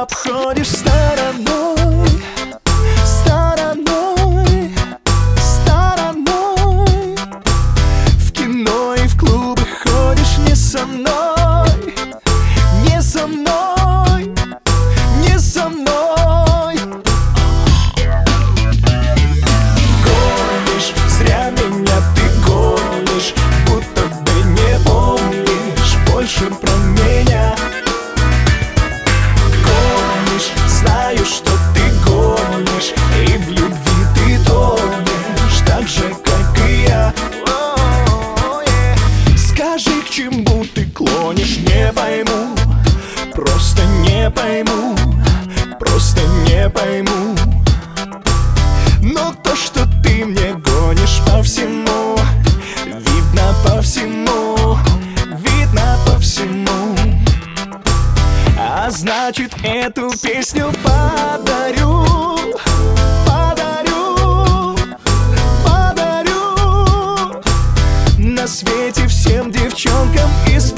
обходишь стороной, стороной, стороной. В кино и в клубы ходишь не со мной, не со мной, не со мной. Гонишь, зря меня ты гонишь, будто бы не помнишь больше про меня. Гонишь, знаю, что ты гонишь, и в любви ты тонешь, так же, как и я. Скажи, к чему ты клонишь, не пойму, просто не пойму, просто не пойму. Но то, что ты мне гонишь по всему, видно по всему, видно по всему. А значит, эту песню подарю, подарю, подарю на свете всем девчонкам из